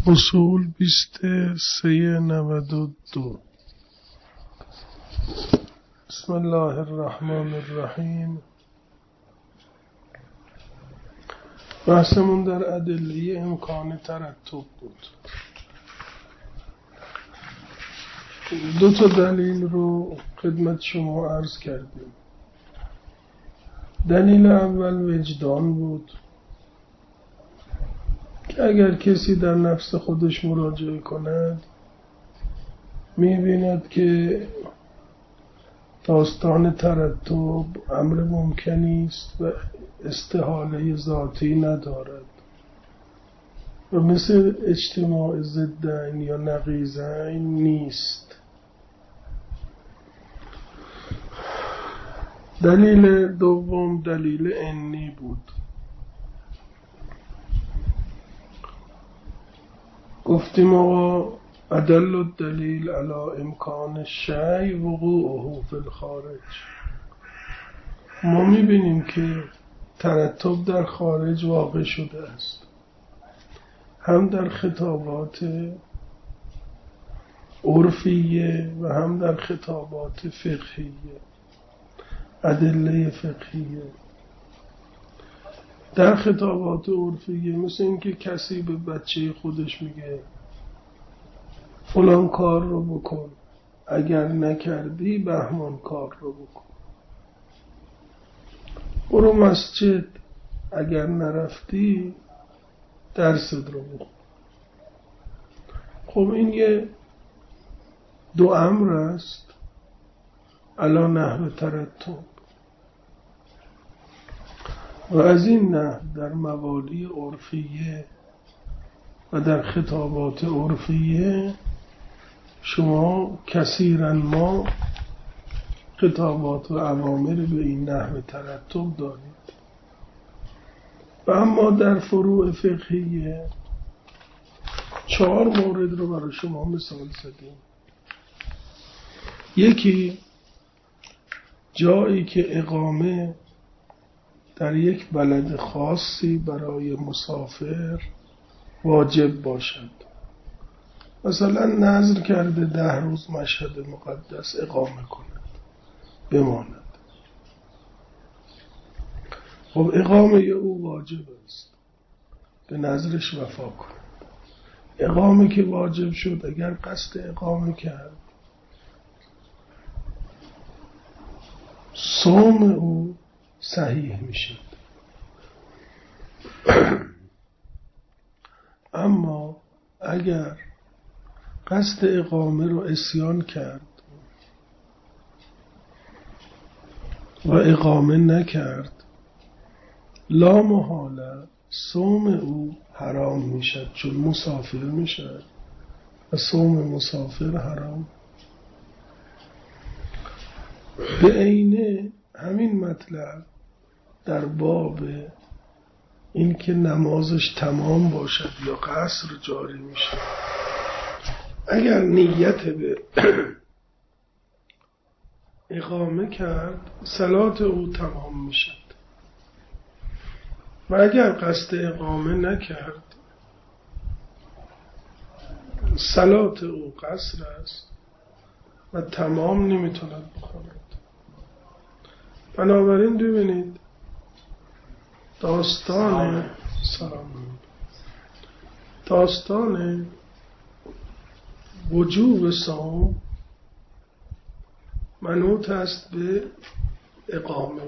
اصول 2392. بسم الله الرحمن الرحیم. بحثمون در ادله امکان ترتب بود. دو تا دلیل رو خدمت شما عرض کردیم. دلیل اول وجدان بود که اگر کسی در نفس خودش مراجعه کند می‌بیند که داستان ترتب امر ممکنی است و استحاله ذاتی ندارد و مثل اجتماع ضدین یا نقیضین نیست. دلیل دوم دلیل عنی بود. گفتیم آقا ادل الدلیل علی امکان الشیء وقوعه فی الخارج. ما میبینیم که ترتب در خارج واقع شده است، هم در خطابات عرفیه و هم در خطابات فقهیه، ادله فقهیه. در خطابات عرفیه مثل اینکه کسی به بچه خودش میگه فلان کار رو بکن، اگر نکردی بهمان کار رو بکن، برو مسجد، اگر نرفتی درست رو بکن. خب این یه دو امر است علی نحو ترتب و از این نحو در موالی عرفیه و در خطابات عرفیه شما کثیرا ما خطابات و اوامر به این نحو ترتب دارید. و اما در فروع فقهیه 4 مورد رو برای شما مثال زدیم. یکی جایی که اقامه در یک بلد خاصی برای مسافر واجب باشد، مثلا نذر کرده 10 روز مشهد مقدس اقامه کند بماند. خب اقامه او واجب است، به نذرش وفا کند. اقامه که واجب شد اگر قصد اقامه کرد صوم او صحیح میشه. اما اگر قصد اقامه رو عصیان کرد و اقامه نکرد لا محاله صوم او حرام میشد، چون مسافر میشد و صوم مسافر حرام. به عینه همین مطلب در باب این که نمازش تمام باشد یا قصر جاری میشه. اگر نیت به اقامه کرد صلات او تمام میشد و اگر قصد اقامه نکرد صلات او قصر است و تمام نمیتوند بخواند. بنابراین ببینید داستان وجوب صوم منوط است به اقامه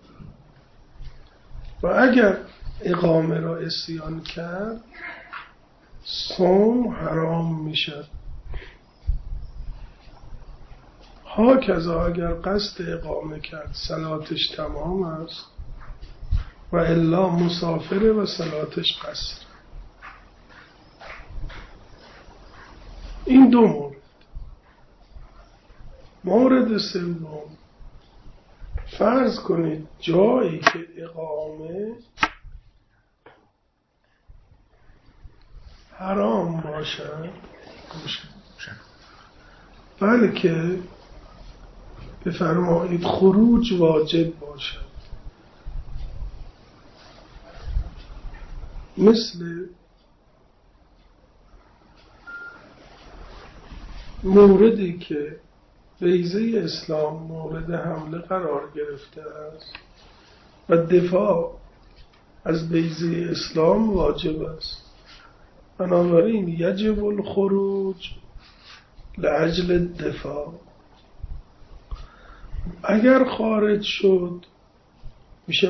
و اگر اقامه را عصیان کرد صوم حرام میشد. هاکذا اگر قصد اقامه کرد صلاتش تمام است و الا مسافره و صلاتش قصر. این دو مورد. مورد سوم، فرض کنید جایی که اقامه حرام باشد بلکه بفرمایید خروج واجب باشد، مثل موردی که بیضه اسلام مورد حمله قرار گرفته است و دفاع از بیضه اسلام واجب است. بنابراین یجب الخروج لاجل الدفاع. اگر خارج شد میشه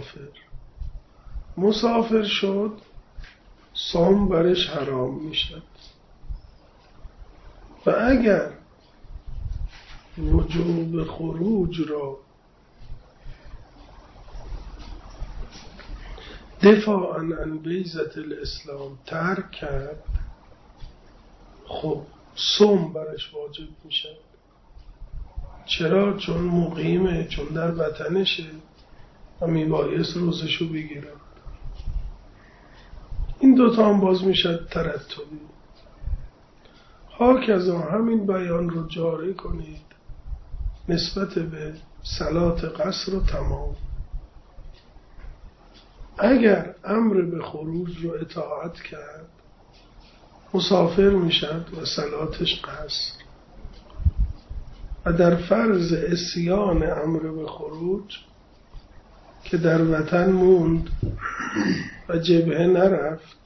مسافر شد صوم برش حرام میشد. و اگر وجوب خروج را دفاعاً عن بیضة الاسلام ترک کرد، خب صوم برش واجب میشه. چرا؟ چون مقیمه، چون در وطنشه و میبایست روزشو بگیرن. این دوتا هم باز میشه ترتبی. هاکذا همین بیان رو جاری کنید نسبت به صلات قصر و تمام. اگر امر به خروج رو اطاعت کرد مسافر میشد و صلاتش قصر، و در فرض عصیان امر به خروج که در وطن موند و جبهه نرفت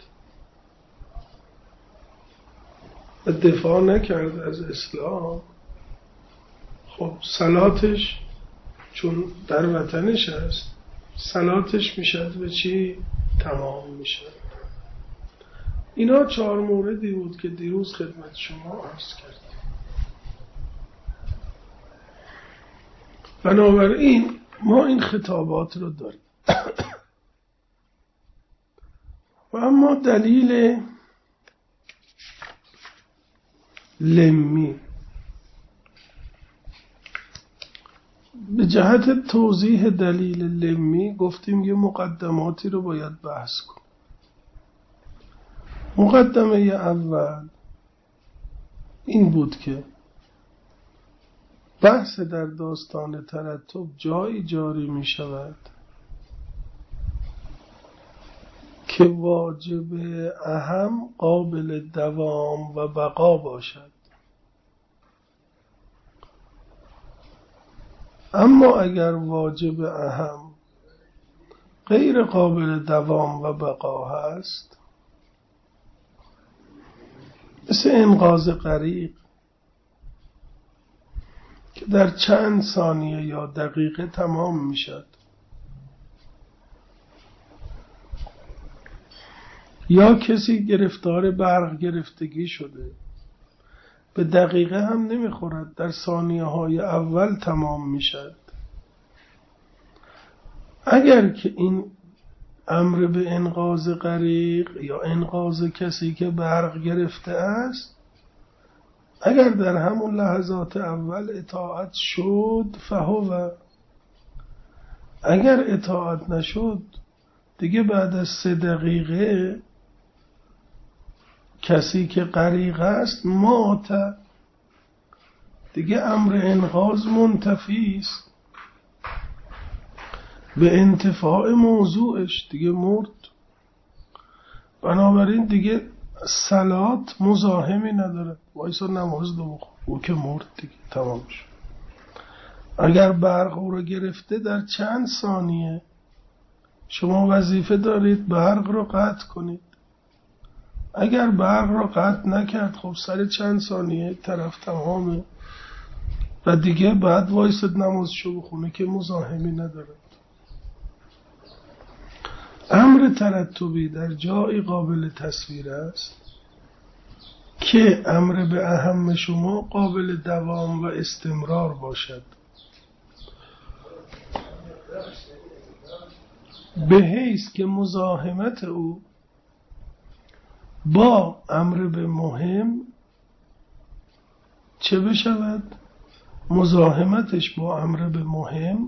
و دفاع نکرد از اسلام، خب صلاتش چون در وطنش هست صلاتش میشد به چی؟ تمام میشد. اینا 4 موردی بود که دیروز خدمت شما عرض کردم. بنابراین ما این خطابات رو داریم. و اما دلیل لمی، به جهت توضیح دلیل لمی گفتیم یه مقدماتی رو باید بحث کنیم. مقدمه اول این بود که بحث در داستان ترتب جایی جاری می شود که واجب اهم قابل دوام و بقا باشد، اما اگر واجب اهم غیر قابل دوام و بقا هست، مثل انقاذ غریق که در چند ثانیه یا دقیقه تمام میشد، یا کسی گرفتار برق گرفتگی شده به دقیقه هم نمیخورد، در ثانیه های اول تمام میشد. اگر که این امر به انقاذ غریق یا انقاذ کسی که برق گرفته است اگر در همون لحظات اول اطاعت شد فهو، اگر اطاعت نشد دیگه بعد از 3 دقیقه کسی که غریق است مات، دیگه امر انقاذ منتفی است به انتفاع موضوعش، دیگه مرد. بنابراین دیگه صلات مزاحمی نداره، وایسا نماز رو بخون، او که مرد دیگه تمام شد. اگر برق او رو گرفته در چند ثانیه شما وظیفه دارید برق رو قطع کنید. اگر برق رو قطع نکرد خب سر چند ثانیه طرف تمامه و دیگه بعد وایسد نمازشو بخونه که مزاحمی نداره. امر ترتبی در جایی قابل تصویر است که امر به اهم شما قابل دوام و استمرار باشد، به حیث که مزاحمت او با امر به مهم چه بشود؟ مزاحمتش با امر به مهم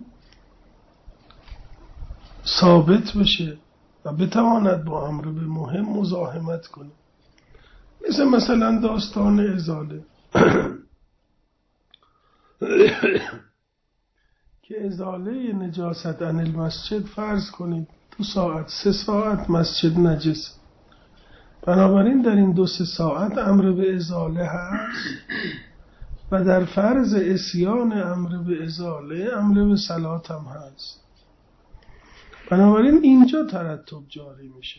ثابت بشه و بتواند با امر به مهم مزاحمت کنه. مثلا داستان ازاله که ازاله نجاست عن المسجد، فرض کنید 2 ساعت 3 ساعت مسجد نجس، بنابراین در این 2-3 ساعت امر به ازاله هست و در فرض عصیان امر به ازاله امر به صلات هم هست. بنابراین اینجا ترتب جاری میشه.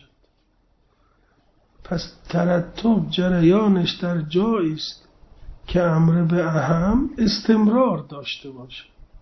پس ترتب جریانش در جایی است که امر به اهم استمرار داشته باشه،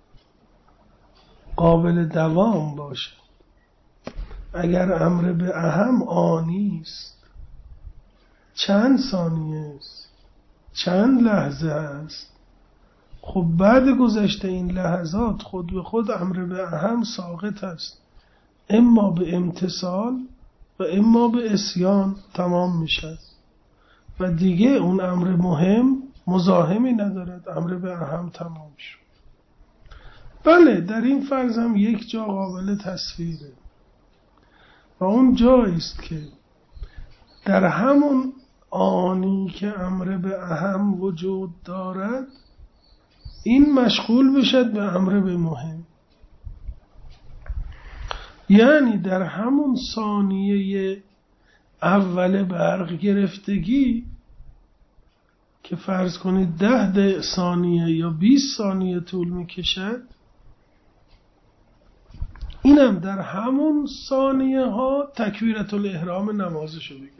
قابل دوام باشه. اگر امر به اهم آنی است، چند ثانیه است، چند لحظه است، خب بعد گذشته این لحظات خود به خود امر به اهم ساقط است، اما به امتثال و اما به عصیان تمام میشه و دیگه اون امر مهم مزاحمی ندارد، امر به اهم تمام شد. بله، در این فرض هم یک جا قابل تصویره و اون جایی است که در همون آنی که امر به اهم وجود دارد این مشغول بشد به امر به مهم. یعنی در همون ثانیه اول برق گرفتگی که فرض کنید 10 ثانیه یا 20 ثانیه طول میکشد، اینم در همون ثانیه ها تکبیرة الاحرام نمازشو بگه،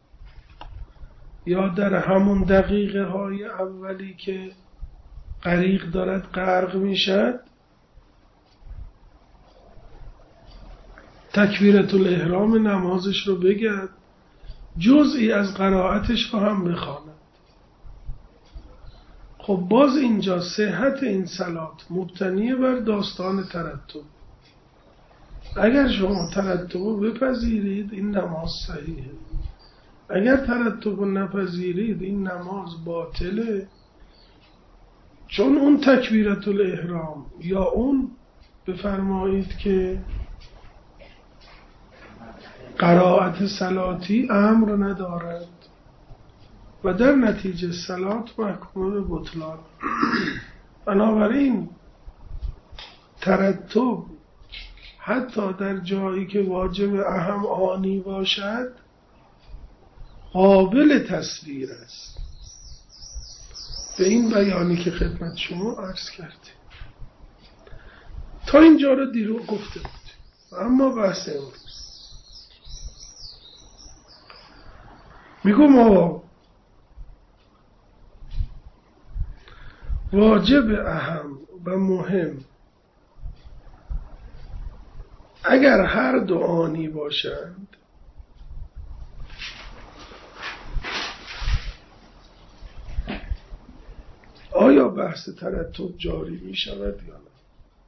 یا در همون دقیقه های اولی که غریق دارد غرق میشد تکبیرة الاحرام نمازش رو بگه، جزئی از قرائتش رو هم بخواند. خب باز اینجا صحت این صلات مبتنی بر داستان ترتب. اگر شما ترتب رو بپذیرید این نماز صحیحه، اگر ترتب رو نپذیرید این نماز باطله، چون اون تکبیرة الاحرام یا اون بفرمایید که قرائت صلاتی امر ندارد و در نتیجه صلات محکوم به بطلان. بنابراین ترتب حتی در جایی که واجب اهم آنی باشد قابل تصویر است، به این بیانی که خدمت شما عرض کردیم. تا اینجا رو دیرو گفته بود. اما بحث امروز میگم آقا واجب اهم و مهم اگر هر دو آنی باشند آیا بحث ترتب جاری می شود یا نه؟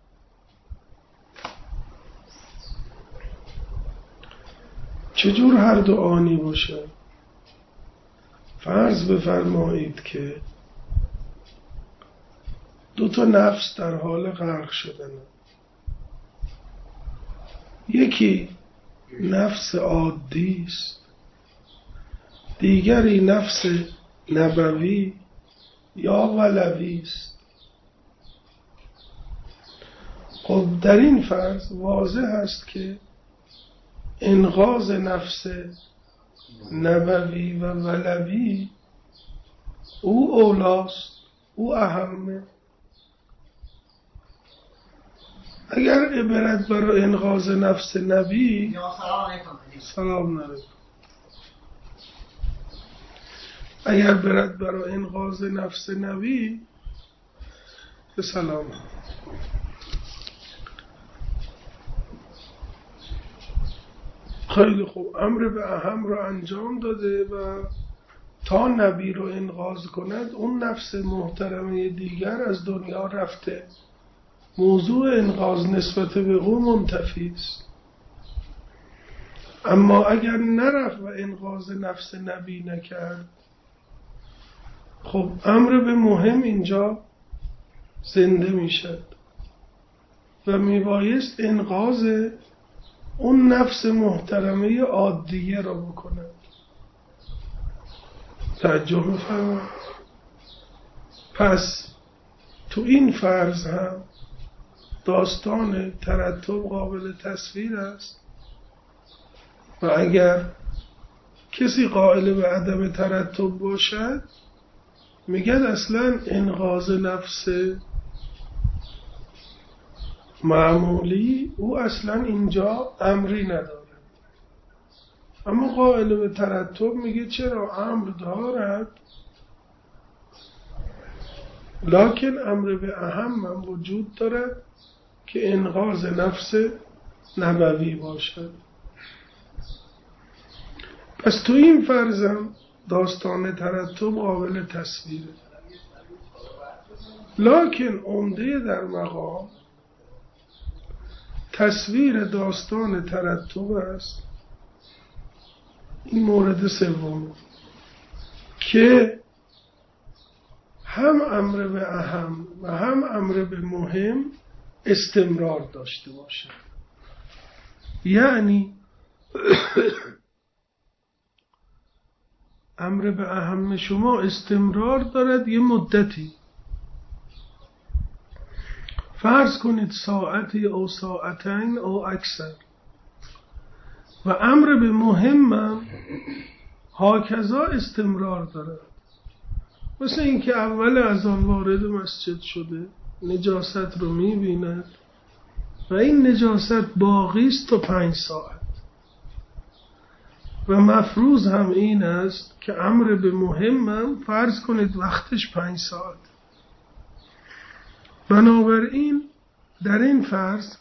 چجور هر دو آنی باشه؟ فرض بفرمایید که 2 نفس در حال غرق شدن، یکی نفس عادی است، دیگری نفس نبوی یا ولوی است. خب در این فرض واضح است که انقاذ نفس نبوی و ولوی او اولاست، او اهمه. اگر عبرت برای انقاذ نفس نبی سلام علیکم، اگر برد برای انقاذ نفس نبی به سلام. خیلی خوب، امر به اهم رو انجام داده و تا نبی رو انقاذ کند اون نفس محترمه دیگر از دنیا رفته، موضوع انقاذ نسبت به او منتفی است. اما اگر نرفت و انقاذ نفس نبی نکرد، خب امر به مهم اینجا زنده میشد و میبایست انقاذ اون نفس محترمه عادیه را بکند. توجه بفرمایید. پس تو این فرض هم داستان ترتب قابل تصویر است و اگر کسی قائل به عدم ترتب باشد میگن اصلا انقاذ نفس معمولی او اصلا اینجا امری نداره، اما قائل به ترتب میگه چرا امر دارد، لکن امر به اهم هم وجود دارد که انقاذ نفس نبوی باشد. پس تو این فرضم داستان ترتب قابل تصویره، لکن عمده در مقام تصویر داستان ترتب است. این مورد سوم که هم امر به اهم و هم امر به مهم استمرار داشته باشه. یعنی امر به اهم شما استمرار دارد یه مدتی، فرض کنید ساعتی او ساعتین او اکثر، و امر به مهمم هاکذا استمرار دارد. مثل اینکه اول از آن وارد مسجد شده، نجاست رو میبیند و این نجاست باقی است تا 5 ساعت، و مفروض هم این است که امر به مهمم فرض کنید وقتش 5 ساعت. بنابراین در این فرض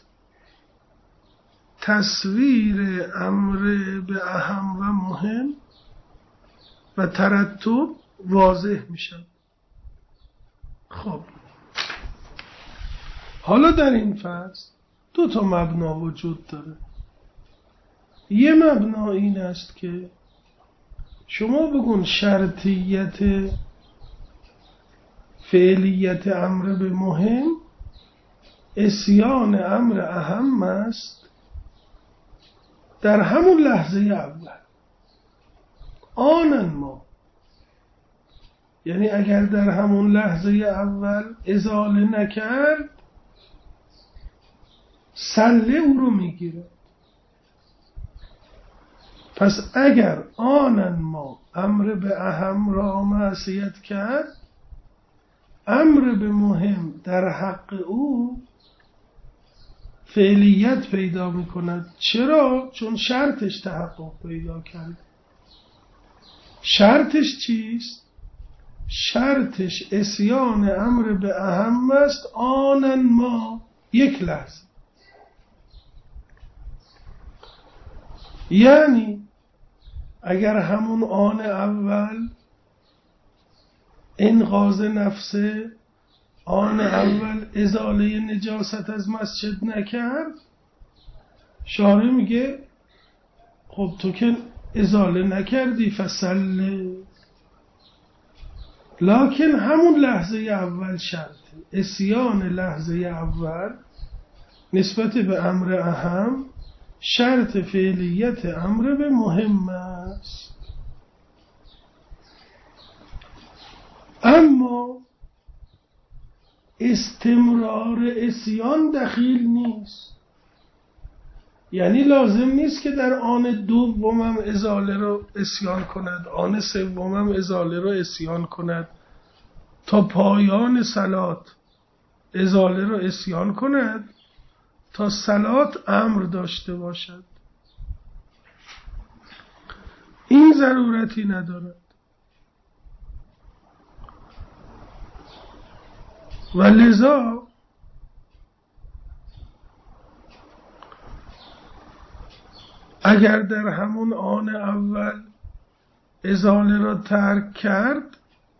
تصویر امر به اهم و مهم و ترتب واضح میشن. خب حالا در این فرض 2 تا مبنا وجود داره. یه مبنا این است که شما بگون شرطیت فعلیت امر به مهم اسیان امر اهم است در همون لحظه اول، آنن ما، یعنی اگر در همون لحظه اول ازاله نکرد سله او رو میگیره. پس اگر آنن ما امر به اهم را معصیت کرد، امر به مهم در حق او فعلیت پیدا میکند. چرا؟ چون شرطش تحقق پیدا کرد. شرطش چیست؟ شرطش اسیان امر به اهم است آنن ما، یک لحظه. یعنی اگر همون آن اول انقاذ نفسه، آن اول ازاله نجاست از مسجد نکرد، شارع میگه خب تو که ازاله نکردی فصله، لکن همون لحظه اول شرطه. اسیان لحظه اول نسبت به امر اهم شرط فعلیت امر به مهم است. اما استمرار اسیان دخیل نیست، یعنی لازم نیست که در آن دومم ازاله رو اسیان کند، آن سومم ازاله رو اسیان کند، تا پایان صلات ازاله رو اسیان کند تا صلات امر داشته باشد. این ضرورتی ندارد. و لذا اگر در همون آن اول ازاله را ترک کرد،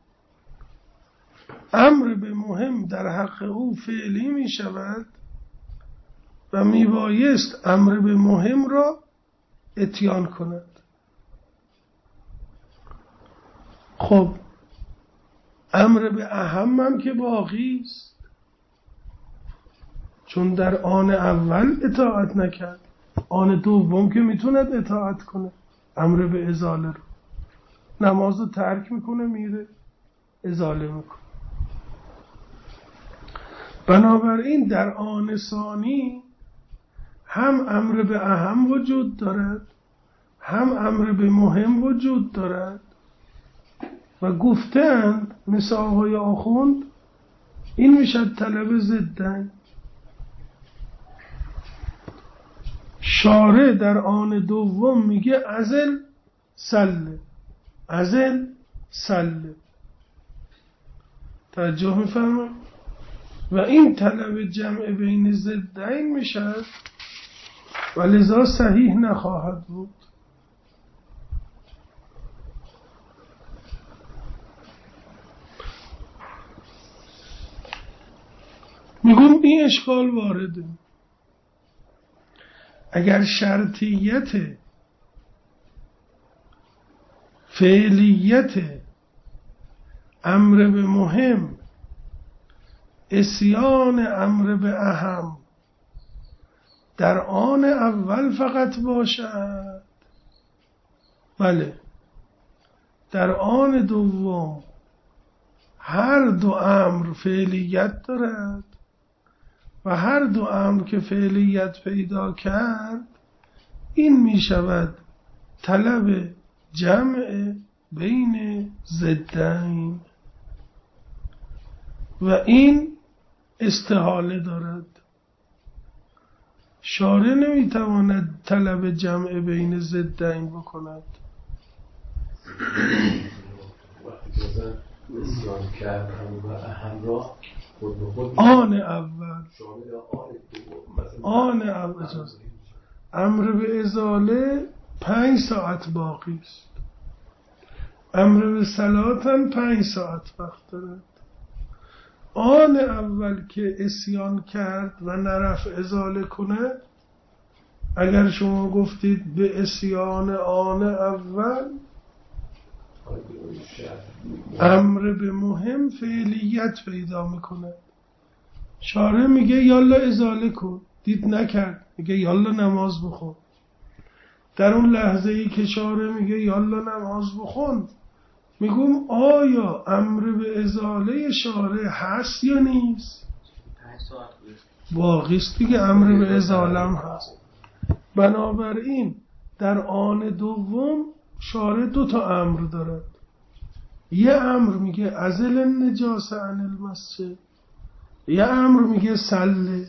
امر به مهم در حق او فعلی می شود و می بایست امر به مهم را اتیان کند. خب امر به اهم هم که باقی است، چون در آن اول اطاعت نکرد، آن دوم که میتوند اطاعت کنه، امر به ازاله رو، نماز رو ترک میکنه میره ازاله میکنه. بنابراین در آن ثانی هم امر به اهم وجود دارد، هم امر به مهم وجود دارد، و گفتن مثل آقای آخوند این میشه طلب ضدن. شارع در آن دوم میگه ازل سله، ازل سله. توجه میفهمم؟ و این طلب جمع بین ضدین میشه و لذا صحیح نخواهد بود. میگم این اشکال وارده. اگر شرطیت فعلیت امر به مهم اسیان امر به اهم در آن اول فقط باشد، بله در آن دوم هر دو امر فعلیت دارد و هر دو امر که فعلیت پیدا کرد این می شود طلب جمع بین ضدین و این استحاله دارد. شارع نمی تواند طلب جمع بین ضدین بکند. آن اول امر به ازاله 5 ساعت باقی است، امر به صلاتن 5 ساعت وقت دارد. آن اول که اسیان کرد و نرفت ازاله کنه، اگر شما گفتید به اسیان آن اول امر به مهم فعلیت پیدا میکنه. شارع میگه یالا ازاله کن، دید نکرد میگه یالا نماز بخون. در اون لحظه ای که شارع میگه یالا نماز بخون، میگم آیا امر به ازاله شارع هست یا نیست؟ باقیست دیگه، امر به ازاله هم هست. بنابراین در آن دوم شارع 2 تا امر دارد. یه امر میگه ازل النجاسه عن المسجد، یه امر میگه سله.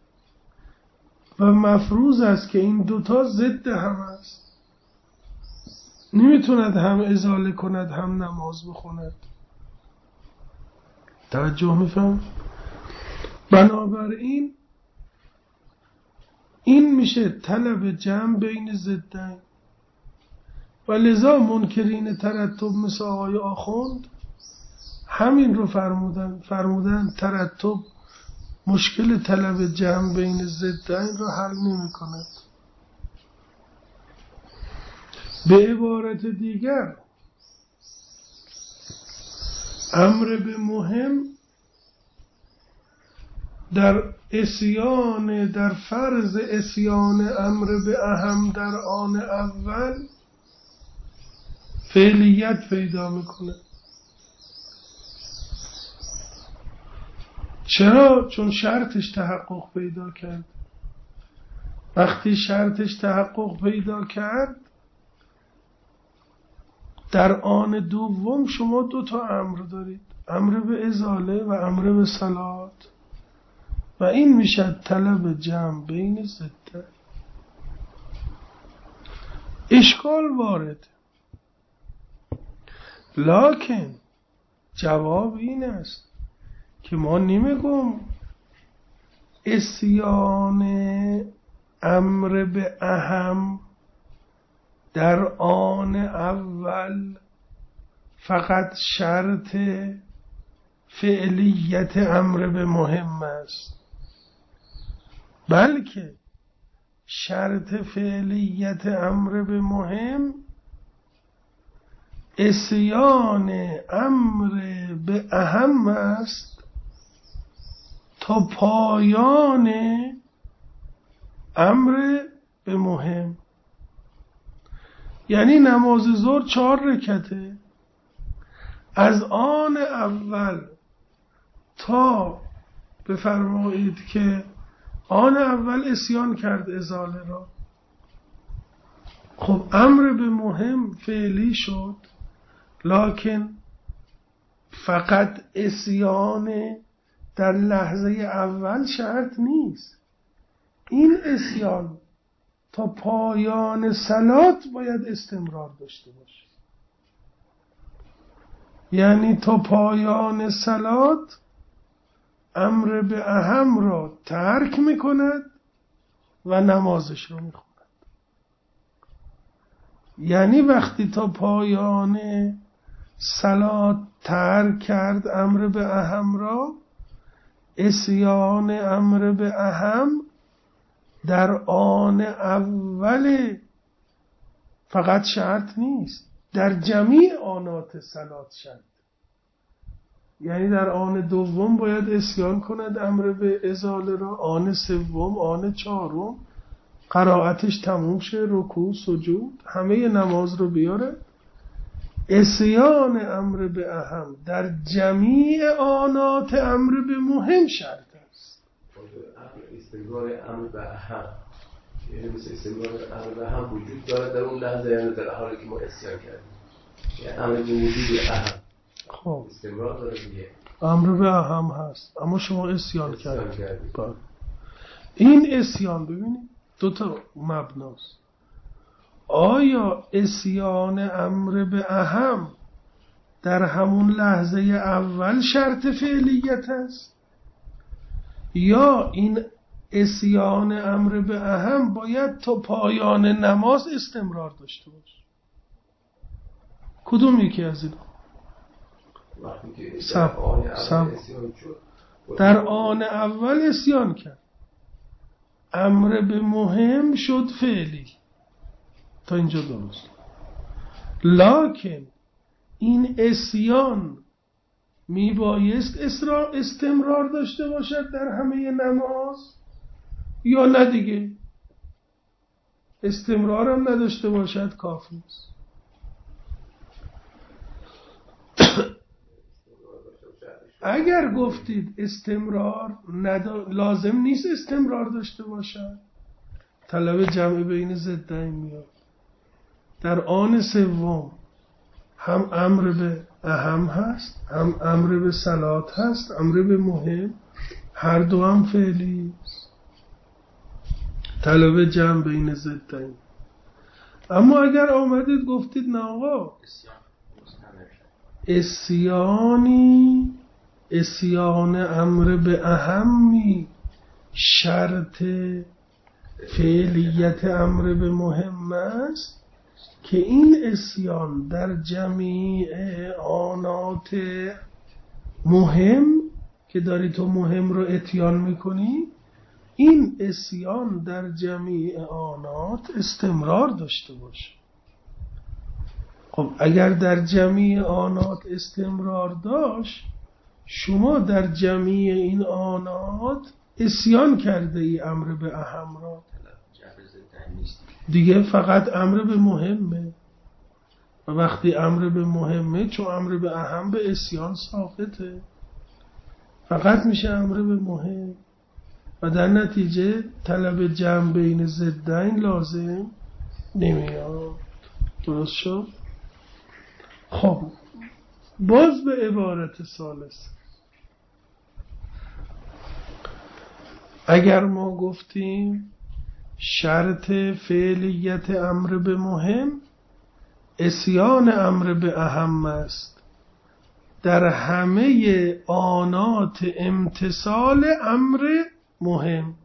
و مفروض است که این 2 تا ضد هم است، نمیتوند هم ازاله کند هم نماز بخوند. توجه میفهم؟ بنابراین این میشه طلب جمع بین ضدین و لذا منکرین ترتب مثل آقای آخوند همین رو فرمودن ترتب مشکل طلب جمع بین ضدین رو حل نمی کند. به عبارت دیگر امر به مهم در فرض اسیان امر به اهم در آن اول فعلیت پیدا میکنه. چرا؟ چون شرطش تحقق پیدا کرد. وقتی شرطش تحقق پیدا کرد در آن دوم شما 2 تا امر دارید، امر به ازاله و امر به صلات و این میشه طلب جمع بین ضدین. اشکال وارد، لکن جواب این است که ما نمیگم اسیان امر به اهم در آن اول فقط شرط فعلیت امر به مهم است، بلکه شرط فعلیت امر به مهم اسیان امر به اهم است تا پایان امر به مهم. یعنی نماز ظهر 4 رکعته، از آن اول تا بفرمایید که آن اول اسیان کرد ازاله را، خب امر به مهم فعلی شد، لکن فقط اسیان در لحظه اول شرط نیست. این اسیان تا پایان صلات باید استمرار داشته باشه. یعنی تا پایان صلات امر به اهم را ترک میکند و نمازش رو میخواند. یعنی وقتی تا پایان صلات ترک کرد امر به اهم را، عصیان امر به اهم در آن اول فقط شرط نیست، در جمیع آنات صلات شرط. یعنی در آن دوم باید عصیان کند امر به ازاله را، آن سوم، آن چهارم قرائتش تموم شه، رکوع سجود همه نماز رو بیاره. عصیان امر به اهم در جمیع آنات امر به مهم شرط است. استمرار امر به اهم یعنی مثل استمرار امر به اهم وجود داره در اون لحظه، یعنی در حالی که ما عصیان کردیم، یعنی امر به وجود اهم خب استمرار داره دیگه. امر به اهم هست اما شما عصیان کردید. این عصیان ببینید دو تا مبناست. آیا عصیان امر به اهم در همون لحظه اول شرط فعلیت است، یا این عصیان امر به اهم باید تا پایان نماز استمرار داشته باشه؟ کدوم یکی از اینا؟ در آن اول عصیان کرد، امر به مهم شد فعلی، تا اینجا درست. لکن این عصیان میبایست استمرار داشته باشد در همه نماز یا نه دیگه؟ استمرارم نداشته باشد کافی است. اگر گفتید استمرار لازم نیست استمرار داشته باشد، طلب جمع بین ضدین میاد. در آن سوم هم امر به اهم هست، هم امر به صلات هست، امر به مهم، هر دو هم فعلی است. طلب جمع بین ضدین. اما اگر آمدید گفتید نه آقا، عصیان امر به اهمی شرط فعلیت امر به مهم است، که این عصیان در جمیع آنات مهم که داری تو مهم رو اتیان میکنی، این عصیان در جمیع آنات استمرار داشته باشه. خب اگر در جمیع آنات استمرار داشت، شما در جمیع این آنات عصیان کرده ای امر به اهم را دیگه، فقط امر به مهمه. و وقتی امر به مهمه، چون امر به اهم به عصیان ساقطه، فقط میشه امر به مهم و در نتیجه طلب جمع بین ضدین لازم نمیاد. درست شد؟ خب باز به عبارت ثالث، اگر ما گفتیم شرط فعلیت امر به مهم عصیان امر به اهم است در همه آنات امتثال امر مهم،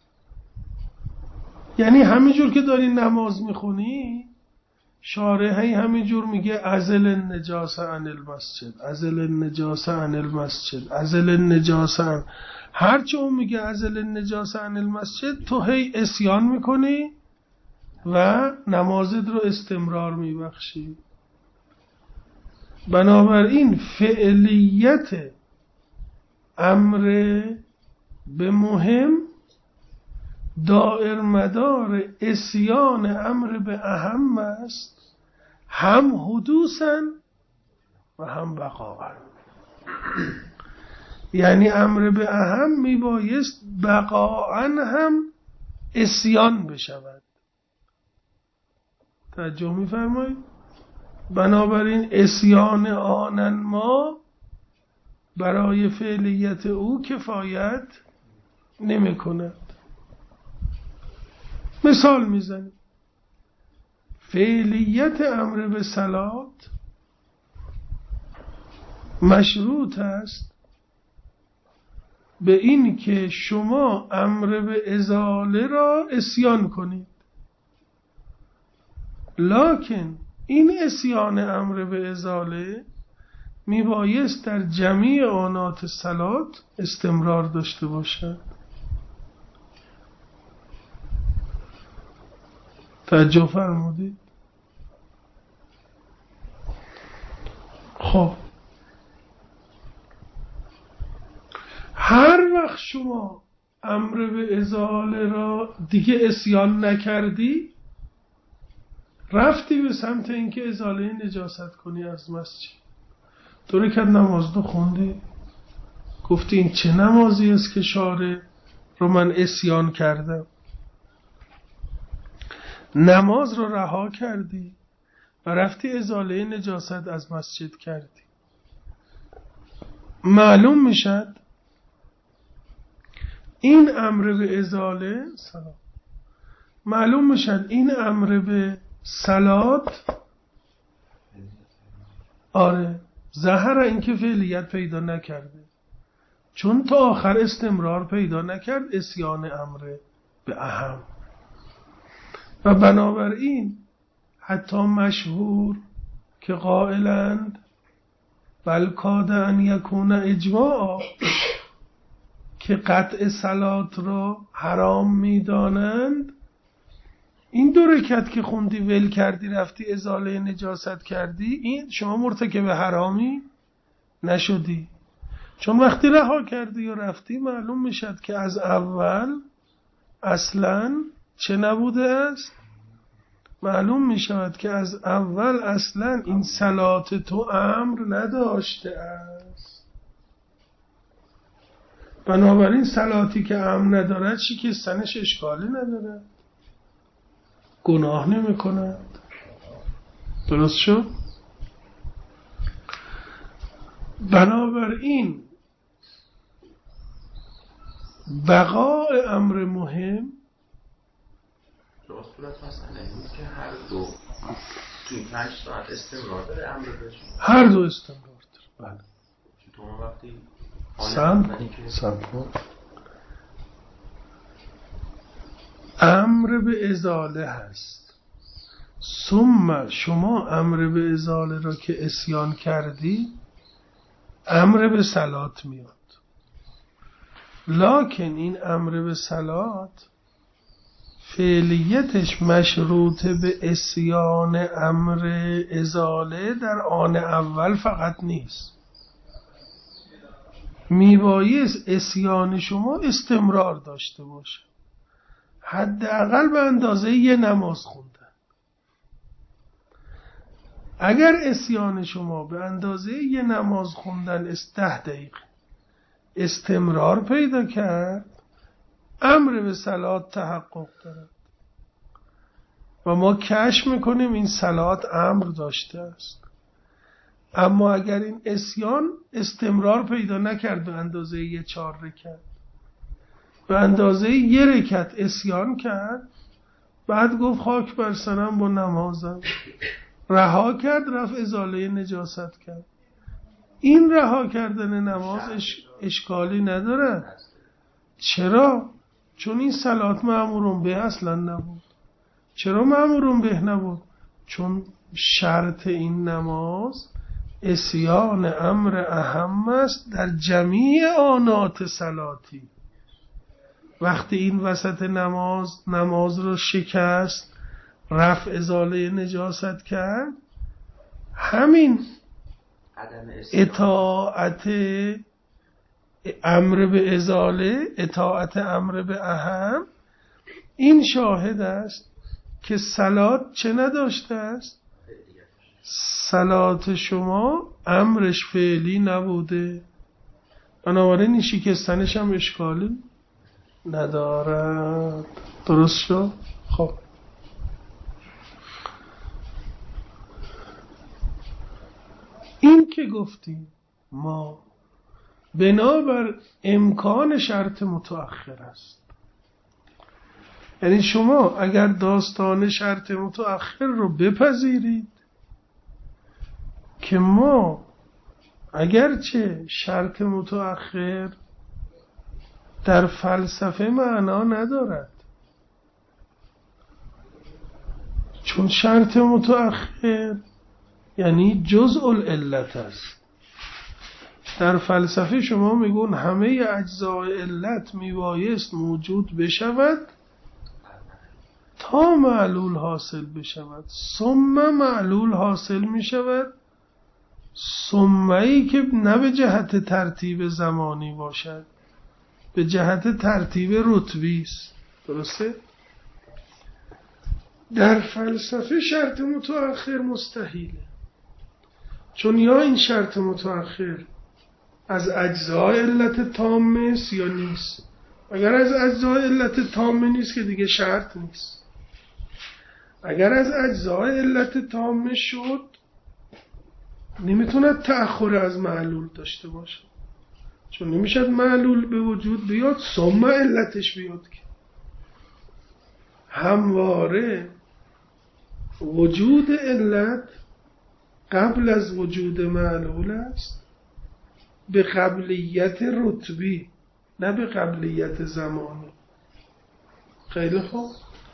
یعنی همینجور که داری نماز میخونی شارحی همینجور میگه ازل النجاسه عن المسجد، ازل النجاسه عن المسجد، ازل النجاسه عن، هرچه اون میگه ازل النجاسه عن المسجد تو هی عصیان میکنی و نمازت رو استمرار میبخشی. بنابراین فعلیت امر به مهم دائر مدار عصیان امر به اهم است، هم حدوثاً و هم بقاءً. یعنی امر به اهم میبایست بقاءً هم عصیان بشود. توجه میفرمایید؟ بنابراین عصیان آنن ما برای فعلیت او کفایت نمی کند. مثال میزنیم. فعلیت امر به صلات مشروط است به این که شما امر به ازاله را عصیان کنید، لکن این عصیان امر به ازاله میبایست در جمیع آنات صلات استمرار داشته باشد. توجه فرمودید؟ خب هر وقت شما امر به ازاله را دیگه عصیان نکردی، رفتی به سمت اینکه ازاله نجاست کنی از مسجد، تو رکعت نماز رو خوندی، گفتی این چه نمازی است که شارع رو من عصیان کردم، نماز رو رها کردی و رفتی ازاله نجاست از مسجد کردی. معلوم میشد این امر به ازاله معلوم میشد این امر به صلات ظاهر اینکه فعلیت پیدا نکرده، چون تا آخر استمرار پیدا نکرد عصیان امر به اهم. و بنابراین حتی مشهور که قائلند بل کاد ان یکون اجماع، که قطع صلات را حرام میدانند، این 2 رکعت که خوندی ول کردی رفتی ازاله نجاست کردی، این شما مرتکب حرامی نشدی، چون وقتی رها کردی و رفتی معلوم میشد که از اول اصلا چه نبوده است، معلوم میشود که از اول اصلا این صلات تو امر نداشته است. بنابراین صلاتی که امر ندارد شکستنش اشکالی ندارد، گناه نمی کند. درست شد؟ بنابراین بقای امر مهم درست مسئله این که هر دو توی 5 ساعت استمرار داره امر بهش، هر دو استمرار داره. بله. تو اون وقتی امر به ازاله هست، ثم شما امر به ازاله را که عصیان کردی امر به صلات میاد، لکن این امر به صلات فعلیتش مشروط به عصیان امر ازاله در آن اول فقط نیست، میبایست عصیان شما استمرار داشته باشه، حداقل به اندازه یه نماز خوندن. اگر عصیان شما به اندازه یه نماز خوندن 10 دقیقه استمرار پیدا کرد، امر به صلات تحقق دارد و ما کشف میکنیم این صلات امر داشته است. اما اگر این عصیان استمرار پیدا نکرد به اندازه 4 رکعت، به اندازه 1 رکعت عصیان کرد، بعد گفت خاک بر سرم با نمازم، رها کرد، رفت ازاله نجاست کرد، این رها کردن نماز اشکالی نداره. چرا؟ چون این صلات مأمورون به اصلا نبود. چرا مأمورون به نبود؟ چون شرط این نماز عصیان امر اهم است در جمیع آنات صلاتی. وقتی این وسط نماز رو شکست، رفع ازاله نجاست کرد، همین اطاعت امر به ازاله، اطاعت امر به اهم، این شاهد است که صلات چه نداشته است؟ صلات شما امرش فعلی نبوده، بنابراین این شکستنش هم اشکالی ندارد. درست شد؟ خب این که گفتیم ما بنابر امکان شرط متأخر است. یعنی شما اگر داستان شرط متأخر رو بپذیرید که ما اگرچه شرط متأخر در فلسفه معنا ندارد، چون شرط متأخر یعنی جزء العلت است. در فلسفه شما میگون همه اجزای علت میبایست موجود بشود تا معلول حاصل بشود. ثم معلول حاصل میشود، ثمه‌ای که نه به جهت ترتیب زمانی باشد، به جهت ترتیب رتبی است. درسته؟ در فلسفه شرط متأخر مستحیله، چون یا این شرط متأخر از اجزای علت تامه است یا نیست. اگر از اجزای علت تامه نیست که دیگه شرط نیست. اگر از اجزای علت تامه شد نمیتوند تأخر از معلول داشته باشه، چون نمیشد معلول به وجود بیاد ثم علتش بیاد که همواره وجود علت قبل از وجود معلول است، به قبلیت رتبی نه به قبلیت زمانی. خیلی خوب،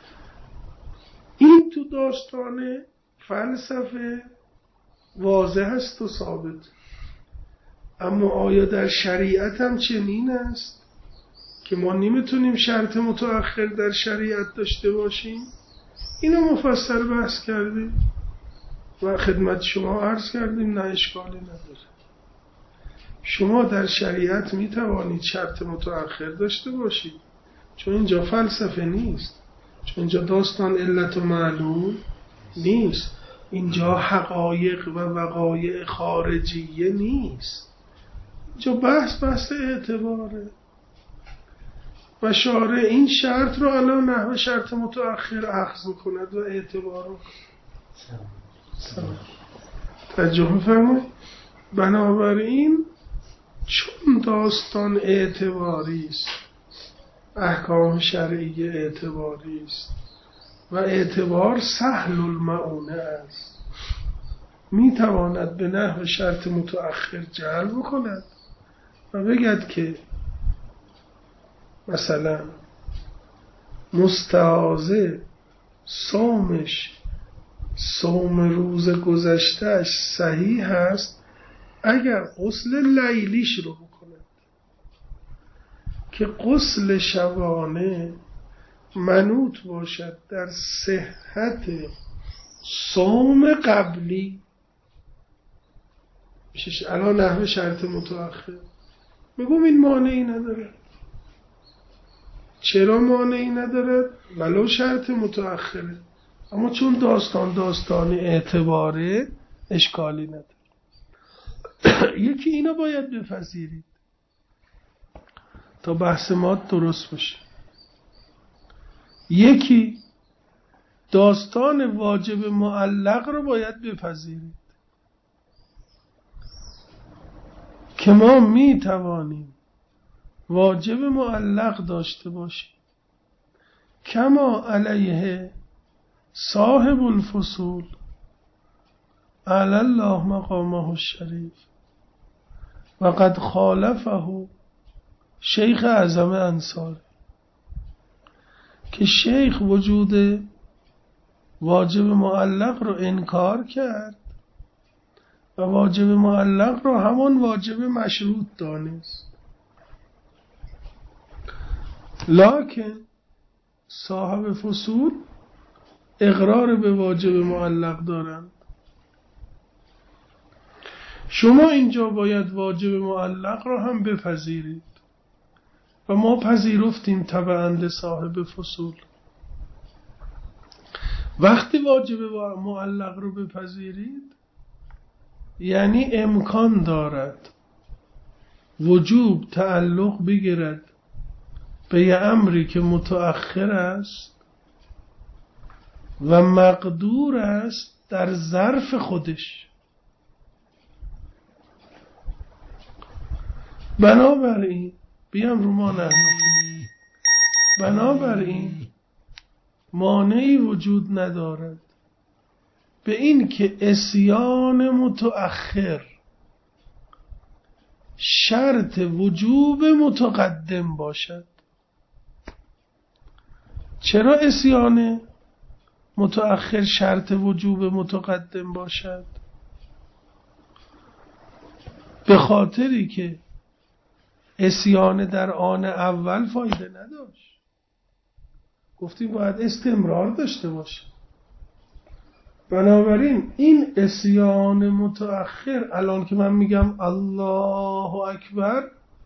این تو داستان فلسفه واضح است و ثابت. اما آیا در شریعت هم چنین است که ما نمیتونیم شرط متأخر در شریعت داشته باشیم؟ اینو مفصل بحث کردیم و خدمت شما عرض کردیم، نه اشکالی نداره. شما در شریعت میتوانید شرط متأخر داشته باشید، چون اینجا فلسفه نیست، چون اینجا داستان علت و معلول نیست، اینجا حقایق و وقایع خارجیه نیست، اینجا بحث اعتباره. و شارع این شرط رو الان نحو شرط متأخر اخذ میکند و اعتبار رو توجه می‌فرمایید. بنابراین چون داستان اعتباری است، احکام شرعی اعتباری است و اعتبار سهل المعونه است، میتواند به نحو شرط متأخر جلب کند و بگد که مثلا مستعاذه صوم روز گذشتهش صحیح هست اگر غسل لیلیش رو بکند، که غسل شبانه منوط باشد در صحت صوم قبلی. میشه الان نحو شرط متأخر. میگم این مانعی نداره. چرا مانعی نداره؟ ولو شرط متأخره، اما چون داستان اعتباره اشکالی نداره. یکی اینو باید بپذیرید تا بحث ما درست بشه. یکی داستان واجب معلق رو باید بپذیرید که ما می توانیم واجب معلق داشته باشیم کما علیه صاحب الفصول علی الله مقامه الشریف و قد خالفه شیخ اعظم انصاری، که شیخ وجود واجب معلق رو انکار کرد و واجب معلق رو همان واجب مشروط دانست، لکن صاحب فصول اقرار به واجب معلق دارند. شما اینجا باید واجب معلق را هم بپذیرید و ما پذیرفتیم تبعاً صاحب فصول. وقتی واجب معلق رو بپذیرید یعنی امکان دارد وجوب تعلق بگیرد به یه امری که متأخر است و مقدور است در ظرف خودش. بنابراین بیام رو ما نحنفی، بنابراین مانعی وجود ندارد به این که عصیان متأخر شرط وجوب متقدم باشد. چرا عصیان متأخر شرط وجوب متقدم باشد؟ به خاطری که عصیان در آن اول فایده نداشت. گفتیم باید استمرار داشته باشه. بنابراین این عصیان متأخر، الان که من میگم الله اکبر،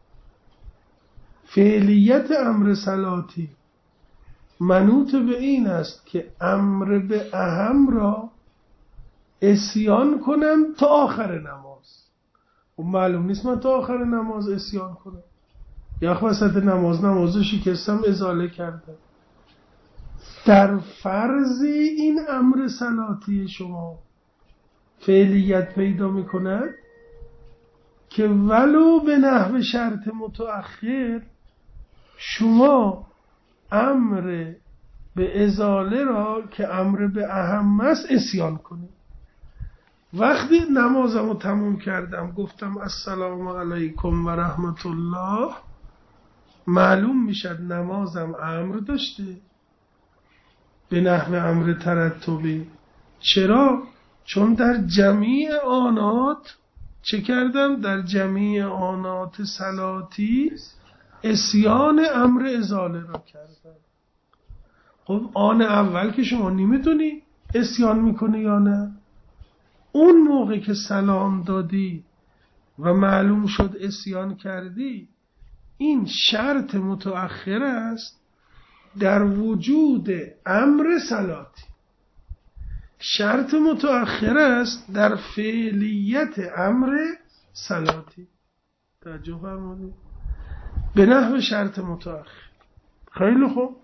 فعلیت امر صلاتی منوط به این است که امر به اهم را عصیان کنم تا آخر نماز. و معلوم نیست من تا آخر نماز عصیان کنم، یا وسط نمازو شکستم ازاله کردم. در فرض این امر صلاتی شما فعلیت پیدا میکند که ولو به نحو شرط متأخر شما امر به ازاله را که امر به اهم است عصیان کنید. وقتی نمازم رو تموم کردم گفتم السلام علیکم و رحمت الله، معلوم میشد نمازم امر داشته به نحو امر ترتبی. چرا؟ چون در جمیع آنات چه کردم؟ در جمیع آنات صلاتی عصیان امر ازاله را کردم. خب آن اول که شما نمیدونی عصیان میکنه یا نه، اون موقع که سلام دادی و معلوم شد عصیان کردی، این شرط متأخر است در وجود امر صلاتی. شرط متأخر است در فعلیت امر صلاتی. توجه فرمودید؟ به نحو شرط متأخر. خیلی خوب.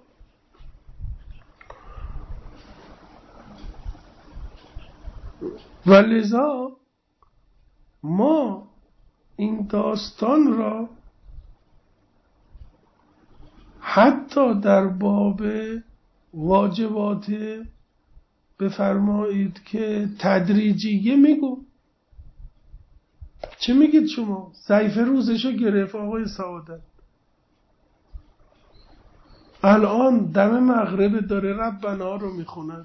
و لذا ما این داستان را حتی در باب واجبات بفرمایید که تدریجیه میگو. چه میگید شما؟ ضعیفه روزشو گرفت آقای سعادت، الان دم مغرب داره ربنا رو میخوند،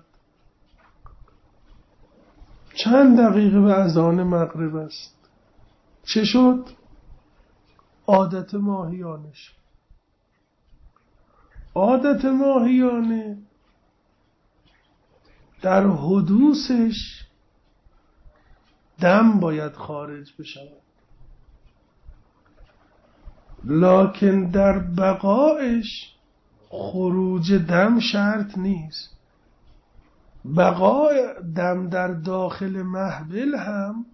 چند دقیقه به اذان مغرب است. چه شد؟ عادت ماهیانش. عادت ماهیانه در حدوثش دم باید خارج بشود، لکن در بقایش خروج دم شرط نیست. بقای دم در داخل محبل هم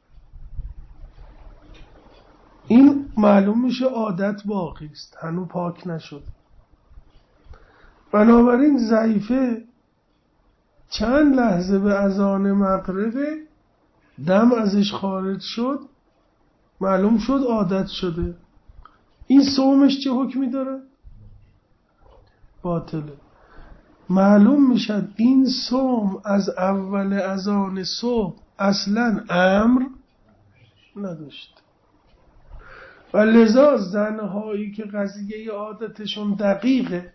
این معلوم میشه عادت باقی است، هنوز پاک نشد. بنابراین ضعیفه چند لحظه به اذان مغرب دم ازش خارج شد، معلوم شد عادت شده. این صومش چه حکمی داره؟ باطله. معلوم میشد این صوم از اول اذان صبح اصلا امر نداشت. و لذا زنهایی که قضیه عادتشون دقیقه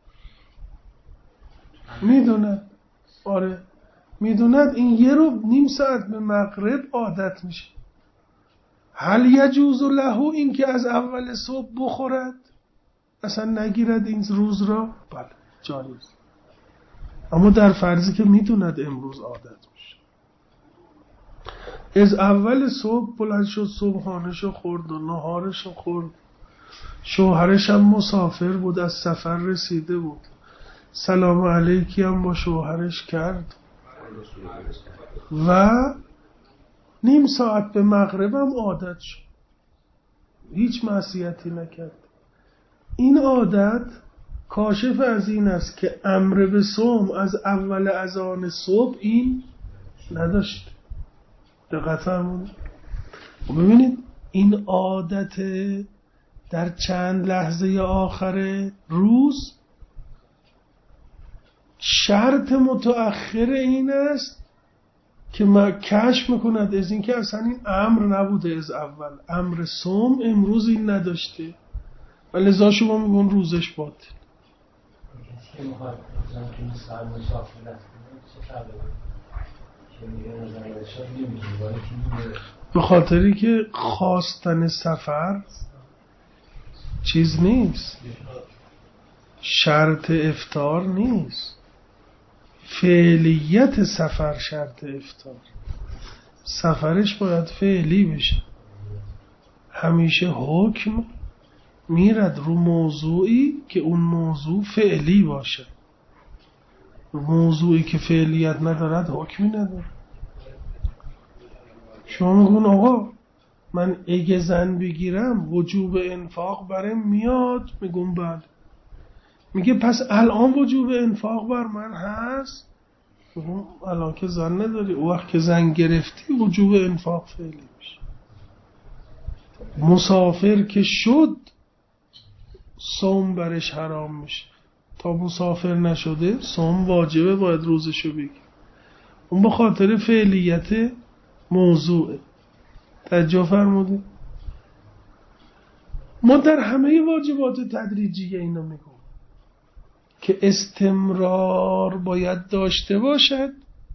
میدونن، آره میدونن این یه رو نیم ساعت به مغرب عادت میشه، هل یجوز له این که از اول صبح بخورد اصلا نگیرد این روز را؟ بله جایز، اما در فرضی که میدوند امروز عادت میشه. از اول صبح بلند شد، صبحانشو خورد و نهارشو خورد، شوهرش هم مسافر بود، از سفر رسیده بود، سلام علیکی هم با شوهرش کرد و نیم ساعت به مغربم عادت شد، هیچ معصیتی نکرد. این عادت کاشف از این است که امر به صوم از اول اذان صبح این نداشت. دقت فرمودید؟ ببینید این عادت در چند لحظه آخر روز شرط متأخر این است که ما کشف میکند از این که اصلا این امر نبوده از اول، امر صوم امروز این نداشته و لذا شما میگون روزش باطل. به خاطری که خواستن سفر چیز نیست، شرط افطار نیست، فعلیت سفر شرط افطار، سفرش باید فعلی بشه. همیشه حکم میرد رو موضوعی که اون موضوع فعلی باشه، موضوعی که فعلیت ندارد حکمی نداره. شما میگون آقا من اگه زن بگیرم وجوب انفاق برم میاد، میگم بله. میگه پس الان وجوب انفاق بر من هست، میگم الان که زن نداری، او وقت که زن گرفتی وجوب انفاق فعلی میشه. مسافر که شد صوم برش حرام میشه، تا مسافر نشده صوم واجبه، باید روزشو بگیر. اون به خاطر فعلیت موضوعه. توجه فرمودید؟ ما در همه واجبات تدریجیه اینو میگم که استمرار باید داشته باشد،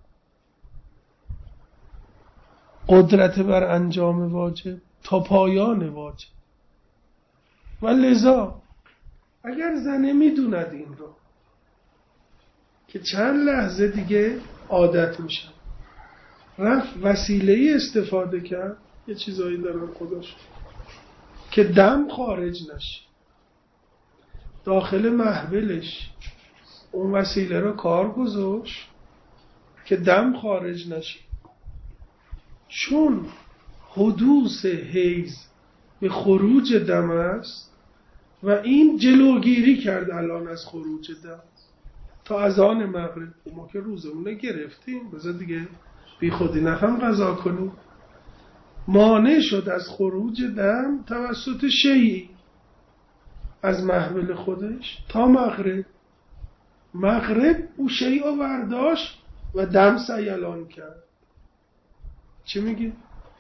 قدرت بر انجام واجب تا پایان واجب. و لذا اگر زنه میدوند این رو که چند لحظه دیگه عادت میشه، رفت وسیله استفاده کرد، یه چیزایی دارن خودش که دم خارج نشه، داخل محبلش اون وسیله رو کار گذاشت که دم خارج نشه. چون حدوث حیض به خروج دم است و این جلوگیری کرد الان از خروج دم تا اذان مغرب. ما که روزمونه گرفتیم، بذار دیگه بی خودی نخم قضا کنیم. مانع شد از خروج دم توسط شیعی از محبل خودش تا مغرب. مغرب او شیعی رو برداشت و دم سیلان کرد. چی میگی؟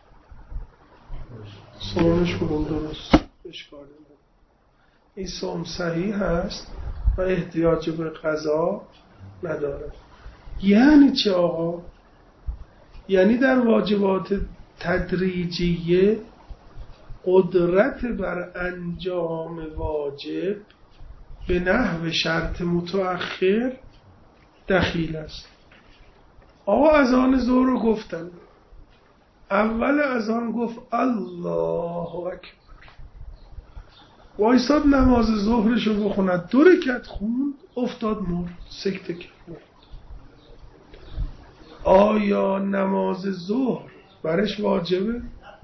صومش بگم درست، اشکالی نداره. این صوم صحیح هست و احتیاج به قضا نداره. یعنی چه آقا؟ یعنی در واجبات تدریجیه قدرت بر انجام واجب به نحو شرط متأخر دخیل است. آقا اذان ظهر رو گفتن، اول اذان گفت الله اکبر، وایساد نماز ظهرش رو بخوند، 2 رکعت خوند، افتاد مرد، سکته کرد مرد. آیا نماز ظهر برش واجبه؟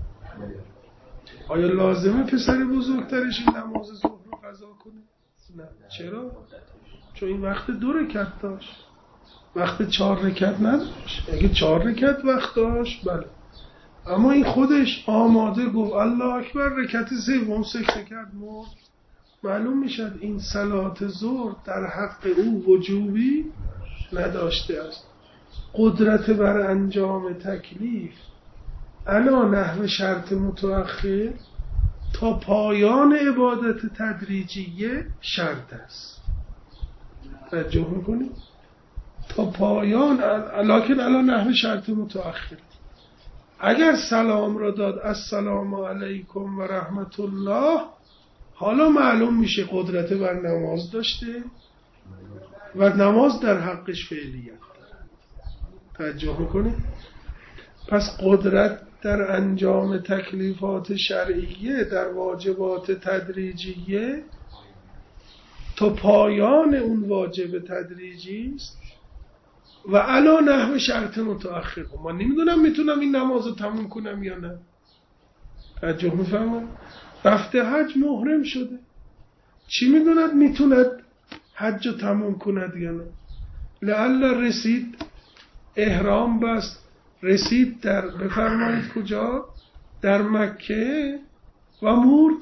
آیا لازمه پسر بزرگترش این نماز ظهر رو قضا کنه؟ نه. چرا؟ چون این وقت 2 رکعت داشت، وقت 4 رکعت نداشت. اگه 4 رکعت وقت داشت بله، اما این خودش آماده گفت الله اکبر، رکعت سوم سکته کرد مرد. معلوم میشد این صلات ظهر در حق او وجوبی نداشته است. قدرت بر انجام تکلیف علا نحو شرط متأخر تا پایان عبادت تدریجیه شرط است. توجه میکنید؟ تا پایان، لکن علا نحو شرط متأخر. اگر سلام را داد السلام علیکم و رحمت الله، حالا معلوم میشه قدرت بر نماز داشته و نماز در حقش فعلیت داره. توجه میکنه؟ پس قدرت در انجام تکلیفات شرعیه در واجبات تدریجیه تا پایان اون واجب تدریجی است و علا نحو شرط متأخر. من نمیدونم میتونم این نماز رو تموم کنم یا نه. توجه میفهمم؟ رفته حج محرم شده، چی میدوند میتوند حج رو تموم کند یا نه؟ لعل رسید احرام بست، رسید در بفرمایید کجا؟ در مکه و مرد.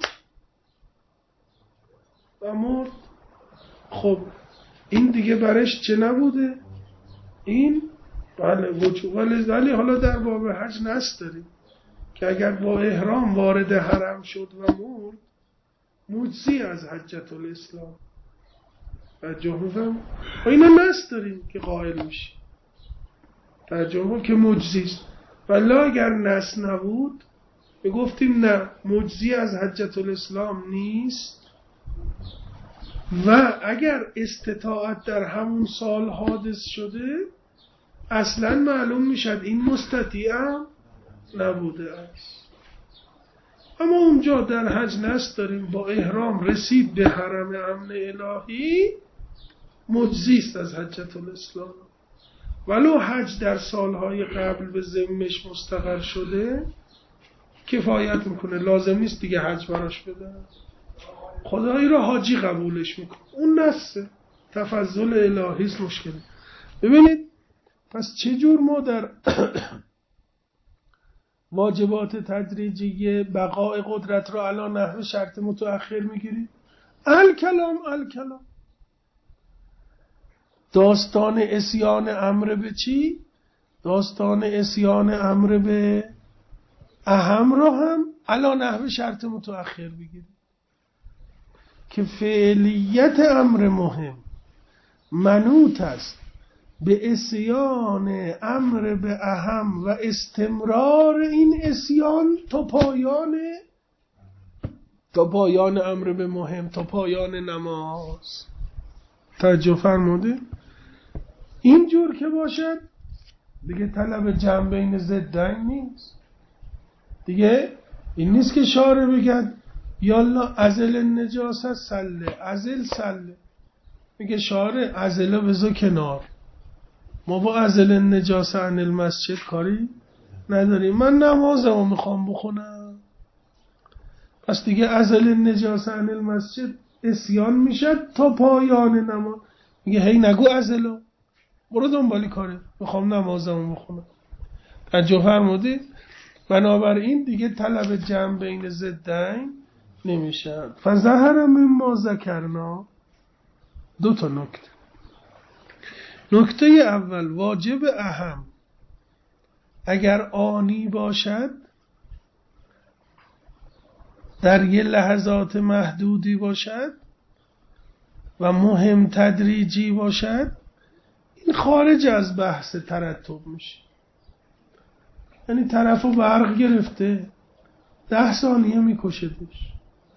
خب این دیگه برش چه نبوده؟ این بله وجوب، ولی حالا در باب حج نص داریم که اگر با احرام وارد حرم شد و مرد مجزی از حجت الاسلام. توجه می‌فرمایید؟ و اینا نص داریم که قائل میشه، توجه که مجزی است. ولی اگر نص نبود گفتیم نه، مجزی از حجت الاسلام نیست. و اگر استطاعت در همون سال حادث شده اصلا معلوم میشد این مستطیع نبوده است. اما اونجا در حج نص داریم با احرام رسید به حرم امن الهی مجزی است از حجت الاسلام. ولو حج در سالهای قبل به ذمش مستقر شده کفایت میکنه، لازم نیست دیگه حج براش بده، خدایی را حاجی قبولش میکنه. اون نصه تفضل الهی است. مشکل ببینید پس چجور ما در واجبات تدریجی بقای قدرت را علی نحو شرط متأخر میگیریم؟ الکلام داستان اسیان امر به چی؟ داستان اسیان امر به اهم را هم علی نحو شرط متأخر بگیریم که فعلیت امر مهم منوط است به اسیان امر به اهم و استمرار این اسیان تا پایان امر به مهم، تا پایان نماز. توجه فرمودید؟ اینجور که باشد دیگه طلب جمع بین ضدین نیست. دیگه این نیست که شارع بگد یالا ازل النجاست سله، میگه شارع ازل بذار کنار، ما با ازل النجاست عن المسجد کاری نداریم، من نمازمو میخوام بخونم. پس دیگه ازل النجاست عن المسجد اسیان میشد تا پایان نماز. میگه هی نگو ازلو، برو دنبالی کاره، میخوام نمازمو بخونم. توجه فرمودید؟ بنابراین دیگه طلب جمع بین ضدین نمیشه. فظهر مما ذکرنا دو تا نکته اول، واجب اهم اگر آنی باشد در یه لحظات محدودی باشد و مهم تدریجی باشد این خارج از بحث ترتب میشه. یعنی طرفو برق گرفته 10 ثانیه میکشدش،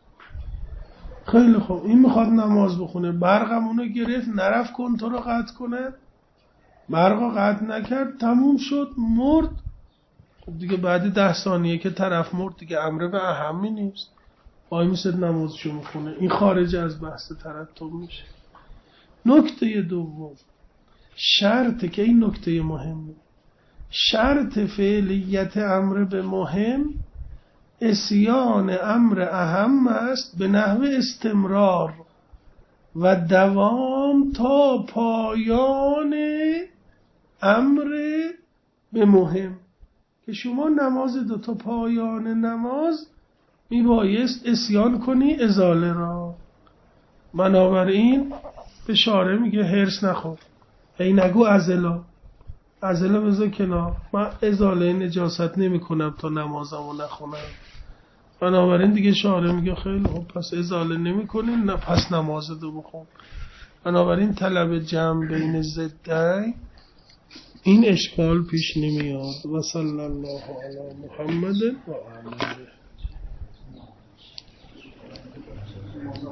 خیلی خوب این میخواد نماز بخونه، برقم اونو گرفت نرفت کنتور رو قطع کنه، برقو قطع نکرد تموم شد مرد. خب دیگه بعد 10 ثانیه که طرف مرد دیگه امر به اهمی نیست، وای میسد نمازشو میخونه. این خارج از بحث ترتب میشه. نکته دوم، شرط که این نکته مهمه، شرط فعلیت امر به مهم اسیان امر اهم است به نحو استمرار و دوام تا پایان امر به مهم. که شما نماز دو تا پایان نماز میبایست اسیان کنی ازاله را. بنابراین به شارع میگه هرس نخور، ای نگو ازلا بذار کنار، من ازاله نجاست نمی کنم تا نمازمو نخونم. بنابراین دیگه شارع میگه خیلی خوب پس ازاله نمی کنین، نه پس نمازتو بخون. بنابراین طلب جمع بین ضدین این اشکال پیش نمیاد. و صلی الله علی محمد و آله.